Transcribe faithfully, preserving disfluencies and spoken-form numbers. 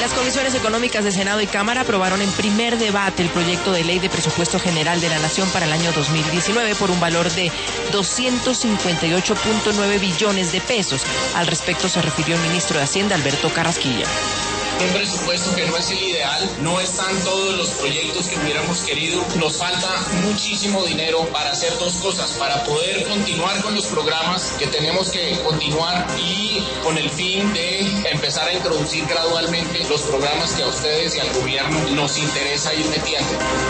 Las comisiones económicas de Senado y Cámara aprobaron en primer debate el proyecto de ley de presupuesto general de la Nación para el año dos mil diecinueve por un valor de doscientos cincuenta y ocho punto nueve billones de pesos. Al respecto se refirió el ministro de Hacienda, Alberto Carrasquilla. Un presupuesto que no es el ideal, no están todos los proyectos que hubiéramos querido, nos falta muchísimo dinero para hacer dos cosas, para poder continuar con los programas que tenemos que continuar y con el fin de empezar a introducir gradualmente los programas que a ustedes y al gobierno nos interesa ir metiendo.